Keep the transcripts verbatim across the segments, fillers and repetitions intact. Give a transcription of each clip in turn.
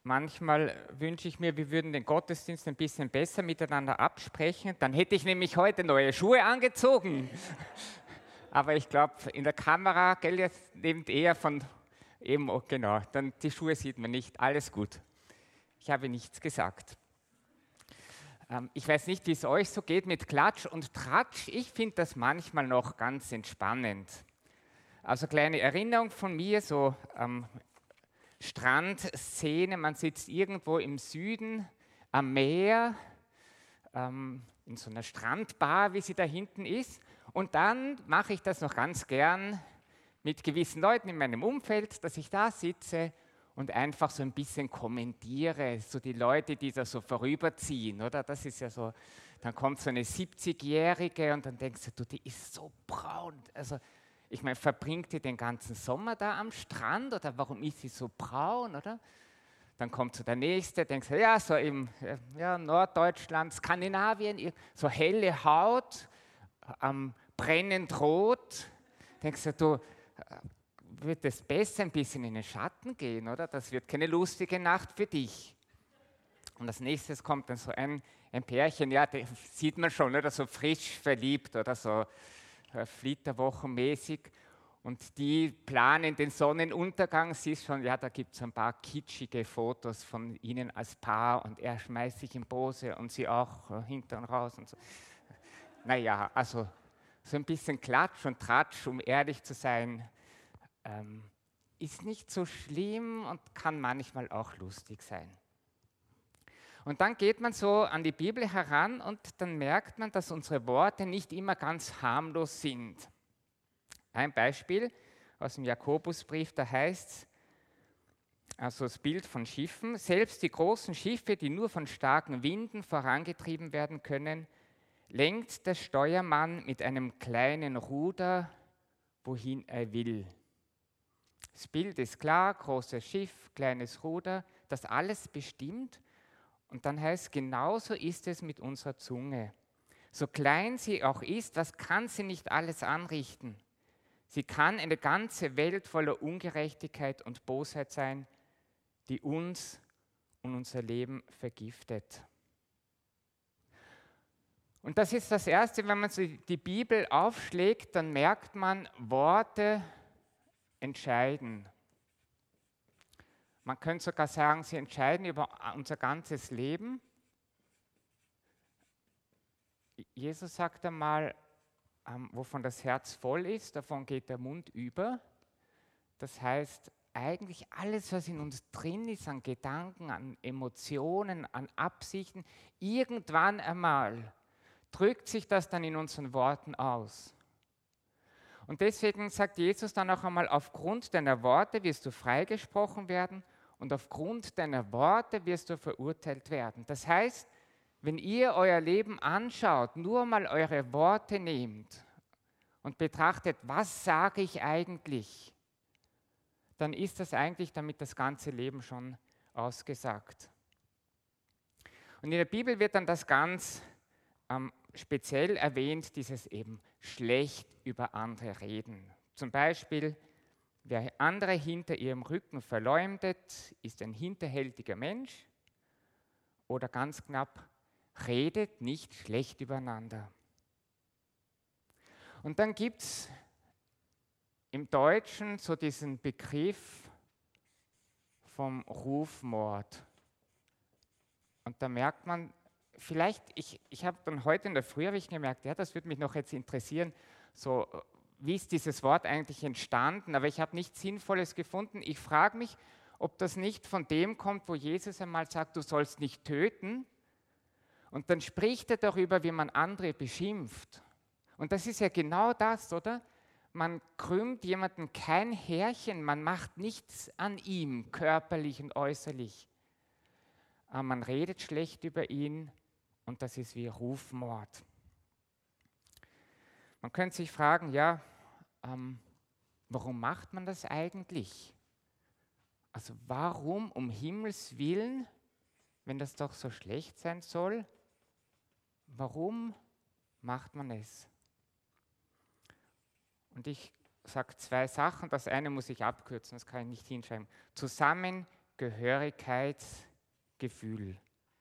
Manchmal wünsche ich mir, wir würden den Gottesdienst ein bisschen besser miteinander absprechen. Dann hätte ich nämlich heute neue Schuhe angezogen. Aber ich glaube, in der Kamera, gell, jetzt nehmt eher von eben, oh, genau, dann die Schuhe sieht man nicht. Alles gut. Ich habe nichts gesagt. Ähm, ich weiß nicht, wie es euch so geht mit Klatsch und Tratsch. Ich finde das manchmal noch ganz entspannend. Also kleine Erinnerung von mir, so ähm, Strandszene, man sitzt irgendwo im Süden am Meer, ähm, in so einer Strandbar, wie sie da hinten ist. Und dann mache ich das noch ganz gern mit gewissen Leuten in meinem Umfeld, dass ich da sitze und einfach so ein bisschen kommentiere, so die Leute, die da so vorüberziehen, oder? Das ist ja so, dann kommt so eine siebzigjährige und dann denkst du, du, die ist so braun. Also ich meine, verbringt die den ganzen Sommer da am Strand oder warum ist sie so braun, oder? Dann kommt so der Nächste, denkst du, ja, so im ja, Norddeutschland, Skandinavien, so helle Haut, ähm, brennend rot. Denkst du, du, wird es besser ein bisschen in den Schatten gehen, oder? Das wird keine lustige Nacht für dich. Und als nächstes kommt dann so ein, ein Pärchen, ja, das sieht man schon, oder? So frisch verliebt oder so flitterwochenmäßig. Und die planen den Sonnenuntergang. Sie ist schon, ja, da gibt es ein paar kitschige Fotos von ihnen als Paar und er schmeißt sich in Pose und sie auch äh, hinten raus und so. Naja, also so ein bisschen Klatsch und Tratsch, um ehrlich zu sein, ähm, ist nicht so schlimm und kann manchmal auch lustig sein. Und dann geht man so an die Bibel heran und dann merkt man, dass unsere Worte nicht immer ganz harmlos sind. Ein Beispiel aus dem Jakobusbrief, da heißt es, also das Bild von Schiffen, selbst die großen Schiffe, die nur von starken Winden vorangetrieben werden können, lenkt der Steuermann mit einem kleinen Ruder, wohin er will. Das Bild ist klar, großes Schiff, kleines Ruder, das alles bestimmt. Und dann heißt, genauso ist es mit unserer Zunge. So klein sie auch ist, was kann sie nicht alles anrichten? Sie kann eine ganze Welt voller Ungerechtigkeit und Bosheit sein, die uns und unser Leben vergiftet. Und das ist das Erste, wenn man so die Bibel aufschlägt, dann merkt man, Worte entscheiden. Man könnte sogar sagen, sie entscheiden über unser ganzes Leben. Jesus sagt einmal, ähm, wovon das Herz voll ist, davon geht der Mund über. Das heißt, eigentlich alles, was in uns drin ist, an Gedanken, an Emotionen, an Absichten, irgendwann einmal drückt sich das dann in unseren Worten aus. Und deswegen sagt Jesus dann auch einmal, aufgrund deiner Worte wirst du freigesprochen werden und aufgrund deiner Worte wirst du verurteilt werden. Das heißt, wenn ihr euer Leben anschaut, nur mal eure Worte nehmt und betrachtet, was sage ich eigentlich, dann ist das eigentlich damit das ganze Leben schon ausgesagt. Und in der Bibel wird dann das ganz ähm, speziell erwähnt, dieses eben schlecht über andere reden. Zum Beispiel, wer andere hinter ihrem Rücken verleumdet, ist ein hinterhältiger Mensch. Oder ganz knapp, redet nicht schlecht übereinander. Und dann gibt es im Deutschen so diesen Begriff vom Rufmord. Und da merkt man, vielleicht, ich, ich habe dann heute in der Früh habe ich gemerkt, ja, das würde mich noch jetzt interessieren, so, wie ist dieses Wort eigentlich entstanden, aber ich habe nichts Sinnvolles gefunden. Ich frage mich, ob das nicht von dem kommt, wo Jesus einmal sagt, du sollst nicht töten. Und dann spricht er darüber, wie man andere beschimpft. Und das ist ja genau das, oder? Man krümmt jemanden kein Härchen, man macht nichts an ihm, körperlich und äußerlich. Aber man redet schlecht über ihn und das ist wie Rufmord. Man könnte sich fragen, ja, ähm, warum macht man das eigentlich? Also warum um Himmels Willen, wenn das doch so schlecht sein soll, warum macht man es? Und ich sage zwei Sachen, das eine muss ich abkürzen, das kann ich nicht hinschreiben. Zusammen Gehörigkeitsgefühl.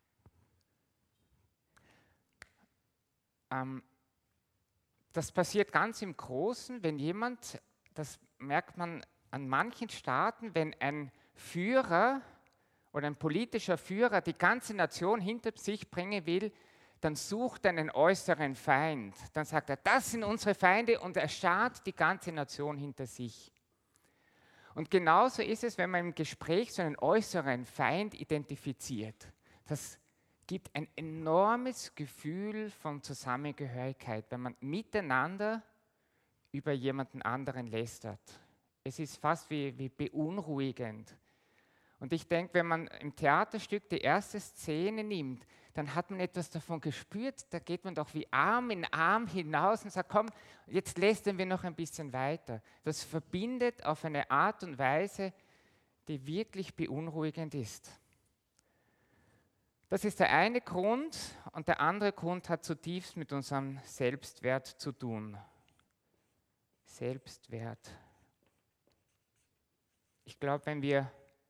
Ähm, das passiert ganz im Großen, wenn jemand, das merkt man an manchen Staaten, wenn ein Führer oder ein politischer Führer die ganze Nation hinter sich bringen will, dann sucht er einen äußeren Feind. Dann sagt er, das sind unsere Feinde und er schart die ganze Nation hinter sich. Und genauso ist es, wenn man im Gespräch so einen äußeren Feind identifiziert. Das gibt ein enormes Gefühl von Zusammengehörigkeit, wenn man miteinander über jemanden anderen lästert. Es ist fast wie, wie beunruhigend. Und ich denke, wenn man im Theaterstück die erste Szene nimmt, dann hat man etwas davon gespürt, da geht man doch wie Arm in Arm hinaus und sagt, komm, jetzt lästern wir noch ein bisschen weiter. Das verbindet auf eine Art und Weise, die wirklich beunruhigend ist. Das ist der eine Grund und der andere Grund hat zutiefst mit unserem Selbstwert zu tun. Selbstwert. Ich glaube, wenn wir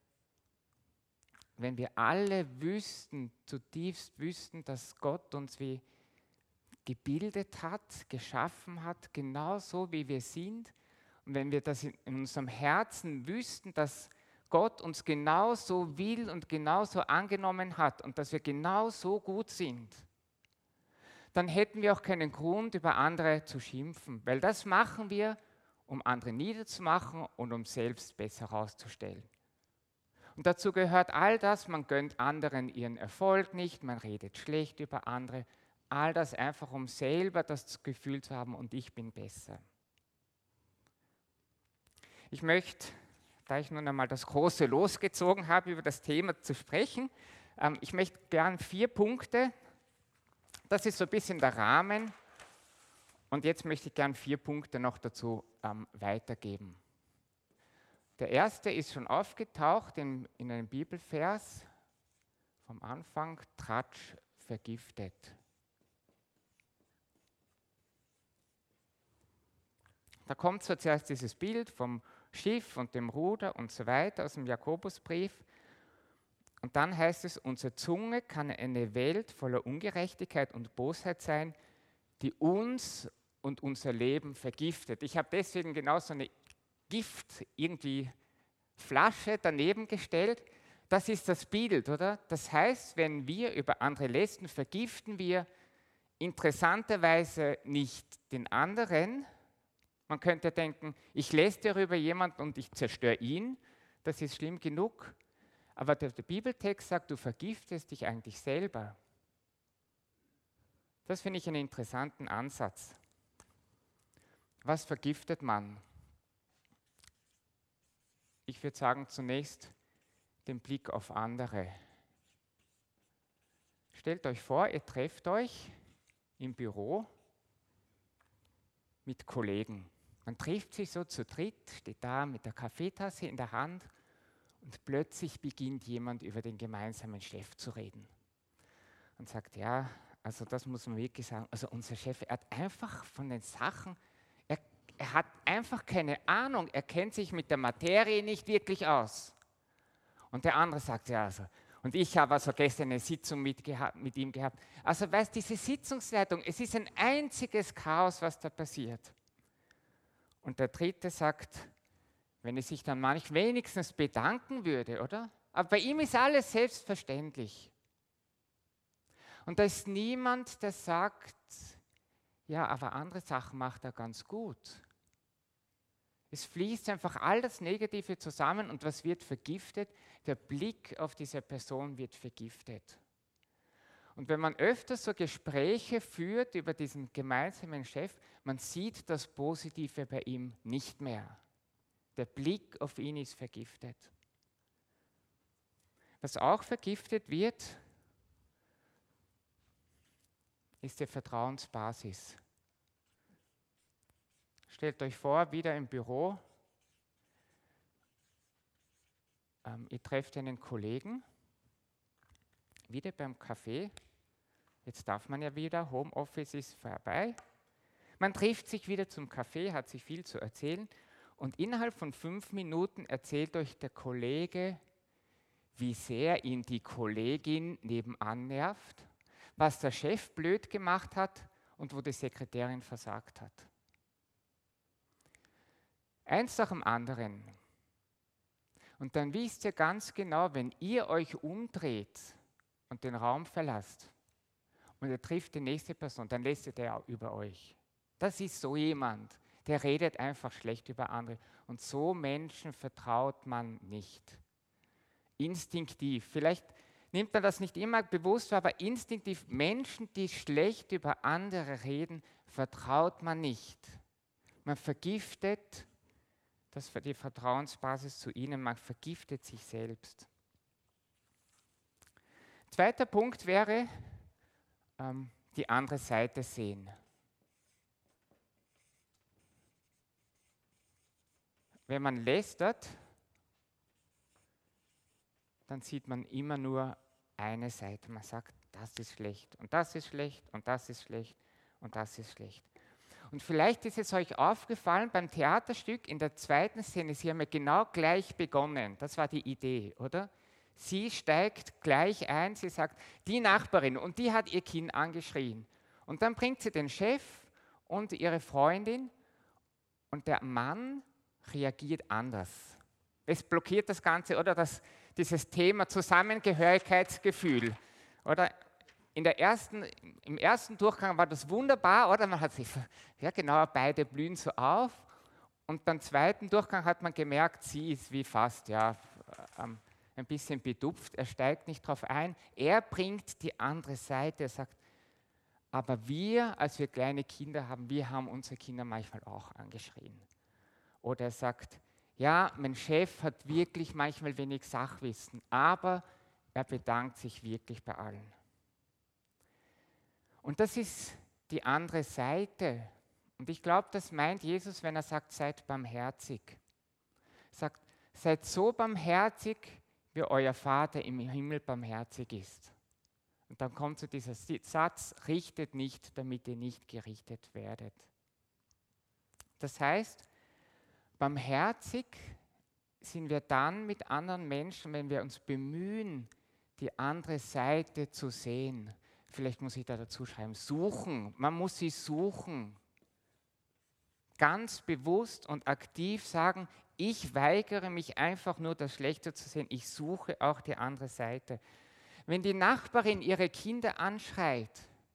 Wenn wir alle wüssten, zutiefst wüssten, dass Gott uns wie gebildet hat, geschaffen hat, genauso wie wir sind, und wenn wir das in unserem Herzen wüssten, dass Gott uns genauso will und genauso angenommen hat und dass wir genauso gut sind, dann hätten wir auch keinen Grund, über andere zu schimpfen, weil das machen wir, um andere niederzumachen und um selbst besser herauszustellen. Und dazu gehört all das, man gönnt anderen ihren Erfolg nicht, man redet schlecht über andere, all das einfach, um selber das Gefühl zu haben, und ich bin besser. Ich möchte, da ich nun einmal das Große losgezogen habe, über das Thema zu sprechen, ähm, ich möchte gern vier Punkte, das ist so ein bisschen der Rahmen, und jetzt möchte ich gern vier Punkte noch dazu ähm, weitergeben. Der erste ist schon aufgetaucht in, in einem Bibelvers vom Anfang, Tratsch vergiftet. Da kommt so zuerst dieses Bild vom Schiff und dem Ruder und so weiter aus dem Jakobusbrief. Und dann heißt es, unsere Zunge kann eine Welt voller Ungerechtigkeit und Bosheit sein, die uns und unser Leben vergiftet. Ich habe deswegen genau so eine Gift irgendwie Flasche daneben gestellt. Das ist das Bild, oder? Das heißt, wenn wir über andere lästern, vergiften wir interessanterweise nicht den anderen. Man könnte denken, ich lästere über jemanden und ich zerstöre ihn. Das ist schlimm genug. Aber der, der Bibeltext sagt, du vergiftest dich eigentlich selber. Das finde ich einen interessanten Ansatz. Was vergiftet man? Ich würde sagen, zunächst den Blick auf andere. Stellt euch vor, ihr trefft euch im Büro mit Kollegen. Man trifft sich so zu dritt, steht da mit der Kaffeetasse in der Hand und plötzlich beginnt jemand über den gemeinsamen Chef zu reden. Und sagt, ja, also das muss man wirklich sagen, also unser Chef, er hat einfach von den Sachen, er Er hat einfach keine Ahnung, er kennt sich mit der Materie nicht wirklich aus. Und der andere sagt, ja, also, und ich habe also gestern eine Sitzung mit, gehabt, mit ihm gehabt. Also weißt du, diese Sitzungsleitung, es ist ein einziges Chaos, was da passiert. Und der dritte sagt, wenn er sich dann manchmal wenigstens bedanken würde, oder? Aber bei ihm ist alles selbstverständlich. Und da ist niemand, der sagt, ja, aber andere Sachen macht er ganz gut. Es fließt einfach all das Negative zusammen und was wird vergiftet? Der Blick auf diese Person wird vergiftet. Und wenn man öfter so Gespräche führt über diesen gemeinsamen Chef, man sieht das Positive bei ihm nicht mehr. Der Blick auf ihn ist vergiftet. Was auch vergiftet wird, ist die Vertrauensbasis. Stellt euch vor, wieder im Büro, ähm, ihr trefft einen Kollegen, wieder beim Kaffee, jetzt darf man ja wieder, Homeoffice ist vorbei, man trifft sich wieder zum Kaffee, hat sich viel zu erzählen und innerhalb von fünf Minuten erzählt euch der Kollege, wie sehr ihn die Kollegin nebenan nervt, was der Chef blöd gemacht hat und wo die Sekretärin versagt hat. Eins nach dem anderen. Und dann wisst ihr ganz genau, wenn ihr euch umdreht und den Raum verlasst und ihr trifft die nächste Person, dann lässt der über euch. Das ist so jemand, der redet einfach schlecht über andere. Und so Menschen vertraut man nicht. Instinktiv. Vielleicht nimmt man das nicht immer bewusst wahr, aber instinktiv. Menschen, die schlecht über andere reden, vertraut man nicht. Man vergiftet das für die Vertrauensbasis zu ihnen, man vergiftet sich selbst. Zweiter Punkt wäre, ähm, die andere Seite sehen. Wenn man lästert, dann sieht man immer nur eine Seite. Man sagt, das ist schlecht und das ist schlecht und das ist schlecht und das ist schlecht. Und vielleicht ist es euch aufgefallen beim Theaterstück in der zweiten Szene, sie haben ja genau gleich begonnen. Das war die Idee, oder? Sie steigt gleich ein, sie sagt, die Nachbarin, und die hat ihr Kind angeschrien. Und dann bringt sie den Chef und ihre Freundin und der Mann reagiert anders. Es blockiert das Ganze, oder das, dieses Thema Zusammengehörigkeitsgefühl. Oder in der ersten, im ersten Durchgang war das wunderbar, oder? Man hat sich, ja genau, beide blühen so auf. Und beim zweiten Durchgang hat man gemerkt, sie ist wie fast, ja, ähm, ein bisschen bedupft. Er steigt nicht drauf ein. Er bringt die andere Seite. Er sagt, aber wir, als wir kleine Kinder haben, wir haben unsere Kinder manchmal auch angeschrien. Oder er sagt, ja, mein Chef hat wirklich manchmal wenig Sachwissen, aber er bedankt sich wirklich bei allen. Und das ist die andere Seite. Und ich glaube, das meint Jesus, wenn er sagt, seid barmherzig. Er sagt, seid so barmherzig, wie euer Vater im Himmel barmherzig ist. Und dann kommt so dieser Satz, richtet nicht, damit ihr nicht gerichtet werdet. Das heißt, barmherzig sind wir dann mit anderen Menschen, wenn wir uns bemühen, die andere Seite zu sehen. Vielleicht muss ich da dazu schreiben, suchen. Man muss sie suchen. Ganz bewusst und aktiv sagen, ich weigere mich einfach nur, das Schlechte zu sehen. Ich suche auch die andere Seite. Wenn die Nachbarin ihre Kinder anschreit,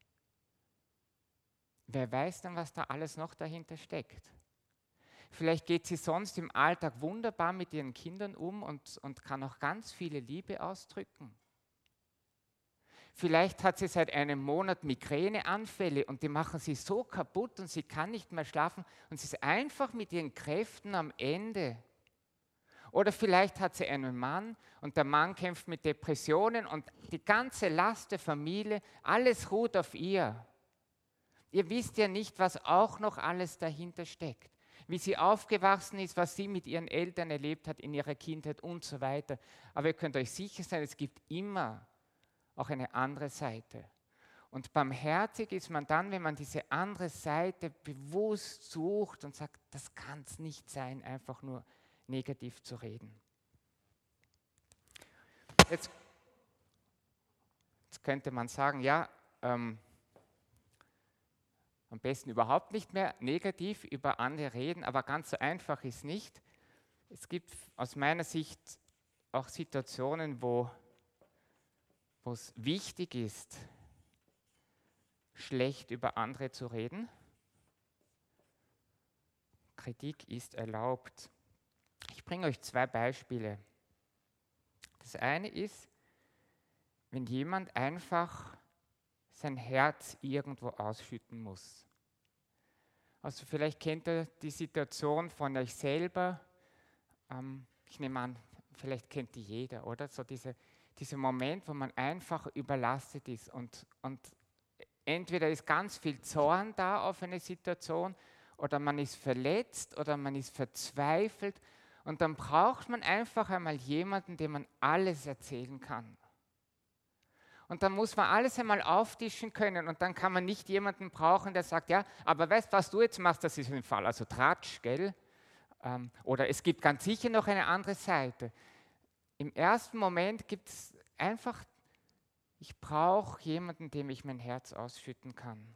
wer weiß dann, was da alles noch dahinter steckt? Vielleicht geht sie sonst im Alltag wunderbar mit ihren Kindern um und, und kann auch ganz viele Liebe ausdrücken. Vielleicht hat sie seit einem Monat Migräneanfälle und die machen sie so kaputt und sie kann nicht mehr schlafen und sie ist einfach mit ihren Kräften am Ende. Oder vielleicht hat sie einen Mann und der Mann kämpft mit Depressionen und die ganze Last der Familie, alles ruht auf ihr. Ihr wisst ja nicht, was auch noch alles dahinter steckt. Wie sie aufgewachsen ist, was sie mit ihren Eltern erlebt hat in ihrer Kindheit und so weiter. Aber ihr könnt euch sicher sein, es gibt immer auch eine andere Seite. Und barmherzig ist man dann, wenn man diese andere Seite bewusst sucht und sagt, das kann es nicht sein, einfach nur negativ zu reden. Jetzt, jetzt könnte man sagen, ja, ähm, am besten überhaupt nicht mehr negativ über andere reden, aber ganz so einfach ist nicht. Es gibt aus meiner Sicht auch Situationen, wo wo es wichtig ist, schlecht über andere zu reden. Kritik ist erlaubt. Ich bringe euch zwei Beispiele. Das eine ist, wenn jemand einfach sein Herz irgendwo ausschütten muss. Also vielleicht kennt ihr die Situation von euch selber. Ähm, ich nehme an, vielleicht kennt die jeder, oder? So diese Dieser Moment, wo man einfach überlastet ist und, und entweder ist ganz viel Zorn da auf eine Situation oder man ist verletzt oder man ist verzweifelt und dann braucht man einfach einmal jemanden, dem man alles erzählen kann. Und dann muss man alles einmal auftischen können und dann kann man nicht jemanden brauchen, der sagt, ja, aber weißt du, was du jetzt machst, das ist ein Fall, also Tratsch, gell? Ähm, oder es gibt ganz sicher noch eine andere Seite. im ersten Moment gibt es einfach, ich brauche jemanden, dem ich mein Herz ausschütten kann.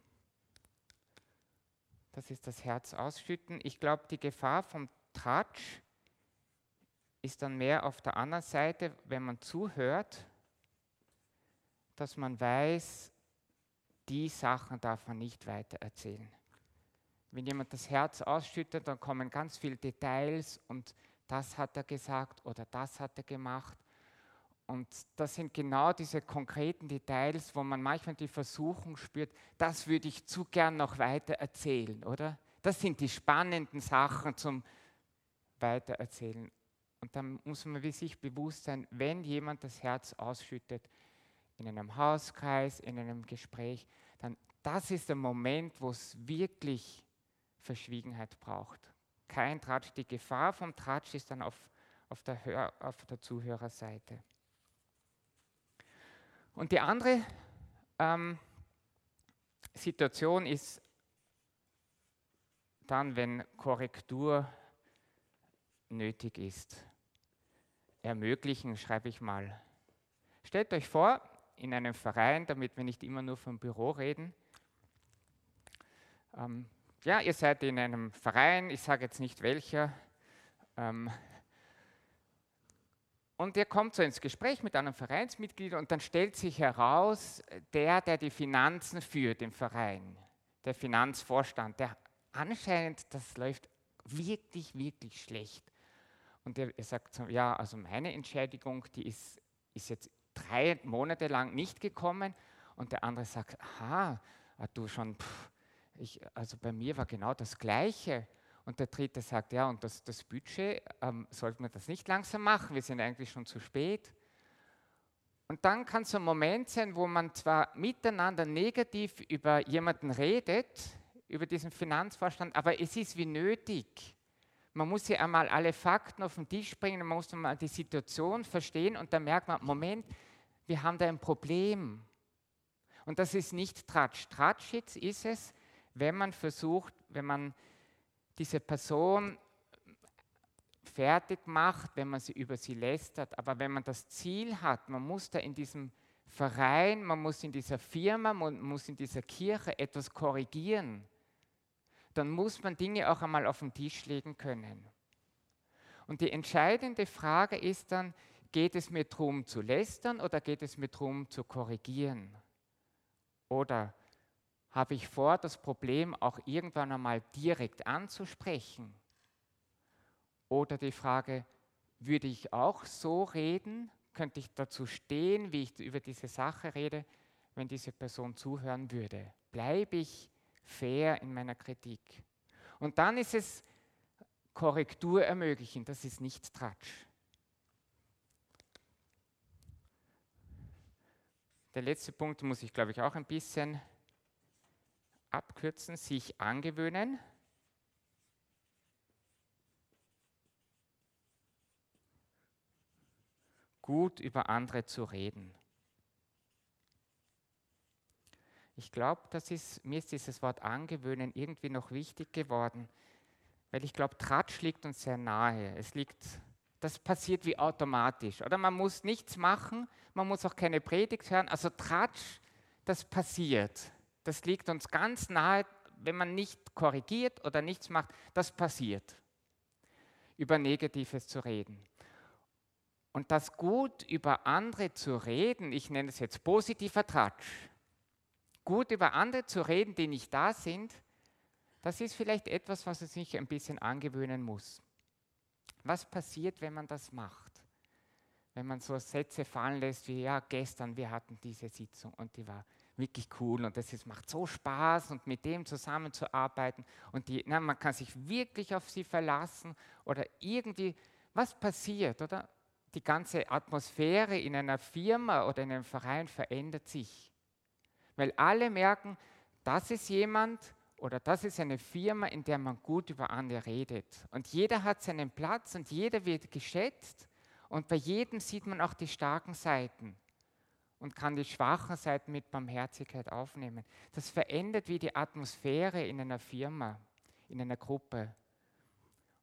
Das ist das Herz ausschütten. Ich glaube, die Gefahr vom Tratsch ist dann mehr auf der anderen Seite, wenn man zuhört, dass man weiß, die Sachen darf man nicht weiter erzählen. Wenn jemand das Herz ausschüttet, dann kommen ganz viele Details und das hat er gesagt oder das hat er gemacht. Und das sind genau diese konkreten Details, wo man manchmal die Versuchung spürt, das würde ich zu gern noch weiter erzählen, oder? Das sind die spannenden Sachen zum Weitererzählen. Und dann muss man sich bewusst sein, wenn jemand das Herz ausschüttet, in einem Hauskreis, in einem Gespräch, dann das ist der Moment, wo es wirklich Verschwiegenheit braucht. Kein Tratsch. Die Gefahr vom Tratsch ist dann auf, auf, der, Hör, auf der Zuhörerseite. Und die andere ähm, Situation ist dann, wenn Korrektur nötig ist. Ermöglichen, schreibe ich mal. Stellt euch vor, in einem Verein, damit wir nicht immer nur vom Büro reden. Ähm, ja, ihr seid in einem Verein, ich sage jetzt nicht welcher, ähm, und ihr kommt so ins Gespräch mit einem Vereinsmitglied und dann stellt sich heraus, der, der die Finanzen führt im Verein, der Finanzvorstand, der anscheinend, das läuft wirklich, wirklich schlecht. Und er, er sagt so, ja, also meine Entschädigung, die ist, ist jetzt drei Monate lang nicht gekommen. Und der andere sagt, aha, du schon, pff, ich, also bei mir war genau das Gleiche. Und der dritte sagt, ja, und das, das Budget, ähm, sollte man das nicht langsam machen, wir sind eigentlich schon zu spät. Und dann kann es so ein Moment sein, wo man zwar miteinander negativ über jemanden redet, über diesen Finanzvorstand, aber es ist wie nötig. Man muss ja einmal alle Fakten auf den Tisch bringen, man muss mal die Situation verstehen und dann merkt man, Moment, wir haben da ein Problem. Und das ist nicht Tratsch. Tratsch ist es, wenn man versucht, wenn man diese Person fertig macht, wenn man sie über sie lästert. Aber wenn man das Ziel hat, man muss da in diesem Verein, man muss in dieser Firma, man muss in dieser Kirche etwas korrigieren, dann muss man Dinge auch einmal auf den Tisch legen können. Und die entscheidende Frage ist dann, geht es mir darum zu lästern oder geht es mir darum zu korrigieren? Oder habe ich vor, das Problem auch irgendwann einmal direkt anzusprechen? Oder die Frage, würde ich auch so reden? Könnte ich dazu stehen, wie ich über diese Sache rede, wenn diese Person zuhören würde? Bleibe ich fair in meiner Kritik? Und dann ist es Korrektur ermöglichen, das ist nicht Tratsch. Der letzte Punkt muss ich, glaube ich, auch ein bisschen abkürzen, sich angewöhnen. Gut über andere zu reden. Ich glaube, das ist, mir ist dieses Wort angewöhnen irgendwie noch wichtig geworden, weil ich glaube, Tratsch liegt uns sehr nahe. Es liegt, das passiert wie automatisch. Oder man muss nichts machen, man muss auch keine Predigt hören. Also Tratsch, das passiert. Das liegt uns ganz nahe, wenn man nicht korrigiert oder nichts macht, das passiert. Über Negatives zu reden. Und das gut über andere zu reden, ich nenne es jetzt positiver Tratsch, gut über andere zu reden, die nicht da sind, das ist vielleicht etwas, was man sich ein bisschen angewöhnen muss. Was passiert, wenn man das macht? Wenn man so Sätze fallen lässt wie, ja, gestern, wir hatten diese Sitzung und die war wirklich cool und es macht so Spaß und mit dem zusammenzuarbeiten und die, na, man kann sich wirklich auf sie verlassen oder irgendwie, was passiert, oder? Die ganze Atmosphäre in einer Firma oder in einem Verein verändert sich. Weil alle merken, das ist jemand oder das ist eine Firma, in der man gut über andere redet. Und jeder hat seinen Platz und jeder wird geschätzt und bei jedem sieht man auch die starken Seiten und kann die schwachen Seiten mit Barmherzigkeit aufnehmen. Das verändert wie die Atmosphäre in einer Firma, in einer Gruppe.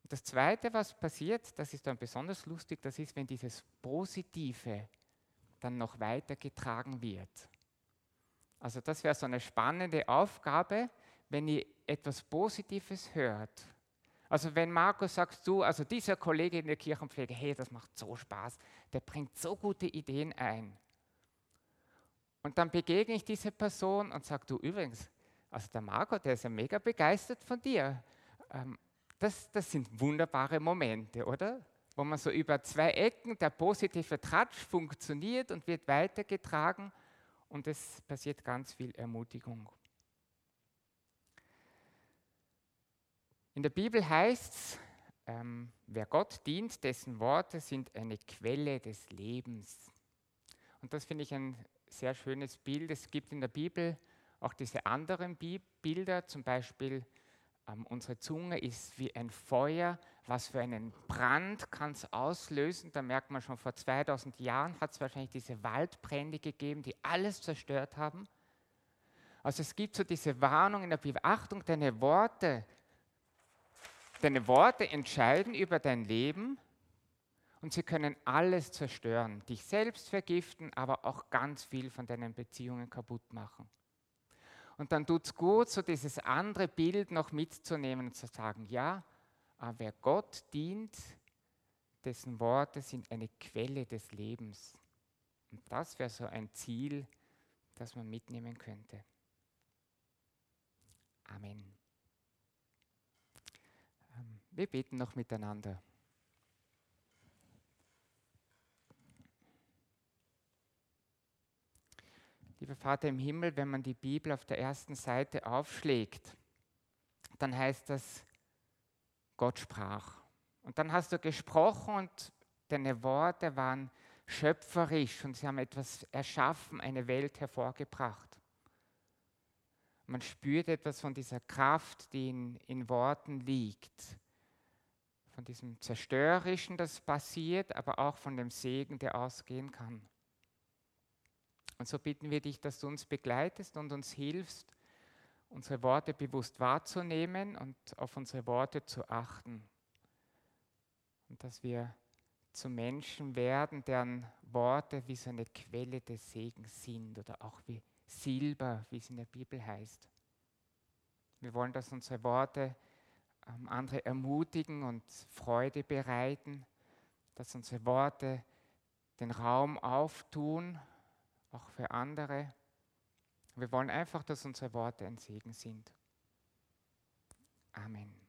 Und das Zweite, was passiert, das ist dann besonders lustig, das ist, wenn dieses Positive dann noch weitergetragen wird. Also das wäre so eine spannende Aufgabe, wenn ihr etwas Positives hört. Also wenn Markus sagt, du, also dieser Kollege in der Kirchenpflege, hey, das macht so Spaß, der bringt so gute Ideen ein. Und dann begegne ich diese Person und sage, du übrigens, also der Marco, der ist ja mega begeistert von dir. Ähm, das, das sind wunderbare Momente, oder? Wo man so über zwei Ecken, der positive Touch funktioniert und wird weitergetragen und es passiert ganz viel Ermutigung. In der Bibel heißt es, ähm, wer Gott dient, dessen Worte sind eine Quelle des Lebens. Und das finde ich ein sehr schönes Bild. Es gibt in der Bibel auch diese anderen Bi- Bilder, zum Beispiel ähm, unsere Zunge ist wie ein Feuer, was für einen Brand kann es auslösen. Da merkt man schon, vor zweitausend Jahren hat es wahrscheinlich diese Waldbrände gegeben, die alles zerstört haben. Also es gibt so diese Warnung in der Bibel, Achtung, deine Worte, deine Worte entscheiden über dein Leben. Und sie können alles zerstören, dich selbst vergiften, aber auch ganz viel von deinen Beziehungen kaputt machen. Und dann tut es gut, so dieses andere Bild noch mitzunehmen und zu sagen, ja, aber wer Gott dient, dessen Worte sind eine Quelle des Lebens. Und das wäre so ein Ziel, das man mitnehmen könnte. Amen. Ähm, Wir beten noch miteinander. Lieber Vater im Himmel, wenn man die Bibel auf der ersten Seite aufschlägt, dann heißt das, Gott sprach. Und dann hast du gesprochen und deine Worte waren schöpferisch und sie haben etwas erschaffen, eine Welt hervorgebracht. Man spürt etwas von dieser Kraft, die in, in Worten liegt, von diesem Zerstörerischen, das passiert, aber auch von dem Segen, der ausgehen kann. Und so bitten wir dich, dass du uns begleitest und uns hilfst, unsere Worte bewusst wahrzunehmen und auf unsere Worte zu achten. Und dass wir zu Menschen werden, deren Worte wie so eine Quelle des Segens sind oder auch wie Silber, wie es in der Bibel heißt. Wir wollen, dass unsere Worte ähm, andere ermutigen und Freude bereiten, dass unsere Worte den Raum auftun, auch für andere. Wir wollen einfach, dass unsere Worte ein Segen sind. Amen.